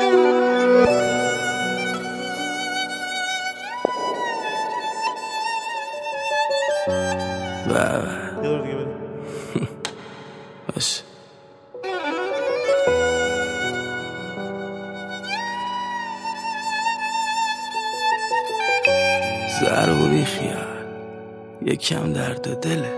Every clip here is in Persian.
باشه ضرب و بیخیال یکم درد دله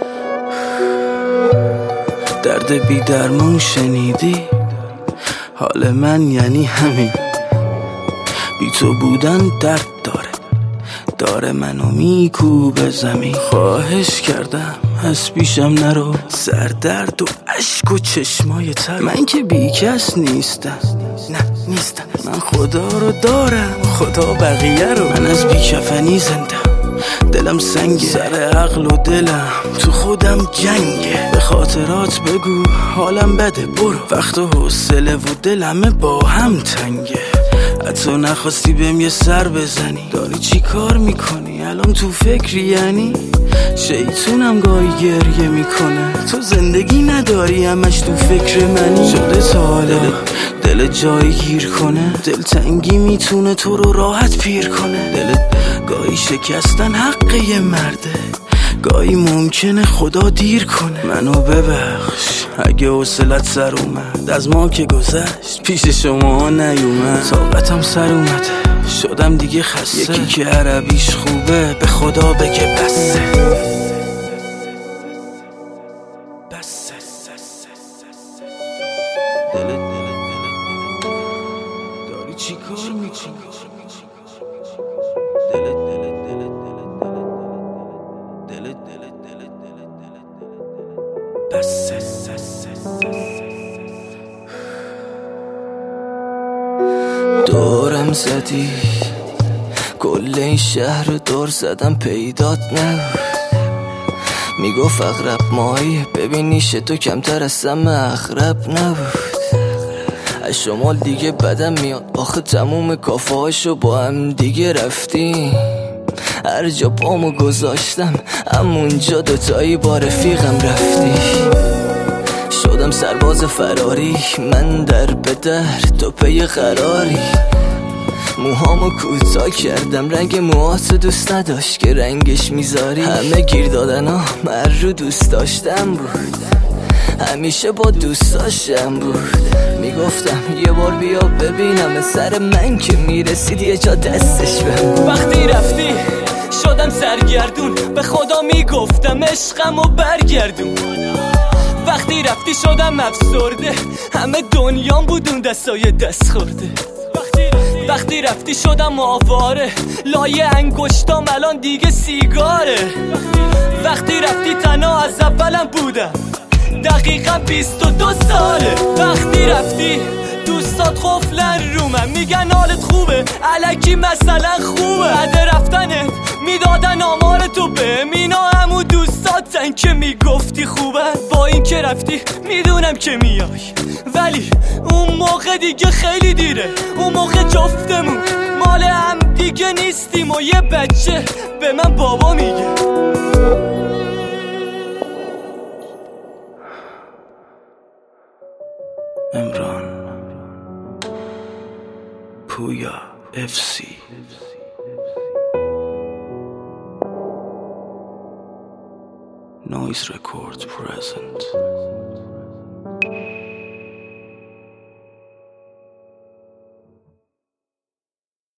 درد بی درمون شنیدی حال من یعنی همین بی تو بودن درد داره منو میکوبه زمین خواهش کردم از پیشم نرو سردرد و عشق و چشمای تر من که بی کس نیستم نه نیستم من خدا رو دارم خدا بقیه رو من از بیکفنی زندم دلم سنگه سر عقل و دلم تو خودم جنگه به خاطرات بگو حالم بده برو وقت و حوصله و دلمه با هم تنگه حتی نخواستی بهم یه سر بزنی داری چی کار میکنی الان تو فکری یعنی شیطونم گاهی گریه میکنه تو زندگی نداری همش تو فکر منی شده تا حالا دل جایی گیر کنه دل تنگی میتونه تو رو راحت پیر کنه دل گاهی شکستن حق یه مرده گاهی ممکنه خدا دیر کنه منو ببخش اگه حوصلت سر اومد از ما که گذشت پیش شما نیومد طاقتم سر اومده شدم دیگه خسته یکی که عربیش خوبه به خدا بگه بسه داری چی کار میکنی دورم زدی کل این شهر دور زدم پیدات نبود میگفت اغرب ماهی ببینیش تو کمتر از سم اغرب نبود از شمال دیگه بدم میاد آخه تموم کافه هاشو با هم دیگه رفتیم هر جا پامو گذاشتم همونجا دوتایی با رفیقم رفتی شدم سرباز فراری من در به در تو پی قراری موهامو کوتاه کردم رنگ موهاتو دوست نداشت که رنگش میذاری همه گیر دادن ها من رو دوست داشتم بود همیشه با دوست داشتم بود میگفتم یه بار بیا ببینم سر من که میرسید یه جا دستش بهم وقتی رفتی شدم سرگردون به خدا میگفتم عشقمو برگردون وقتی رفتی شدم افسرده همه دنیام بود اون دستای دست خورده وقتی رفتی شدم آواره لایه انگشتام الان دیگه سیگاره وقتی رفتی تنها از اولم بودم دقیقا 22 ساله وقتی رفتی دوستات خفلن رو من میگن حالت خوبه الکی مثلا خوبه بعد رفتنت میدادن آمار تو به مینا همون دوستاتن که میگفتی خوبه با این که رفتی میدونم که میای ولی اون موقع دیگه خیلی دیره اون موقع جفتمون مال هم دیگه نیستیم و یه بچه به من بابا میگه امران پویا FC Noise Records present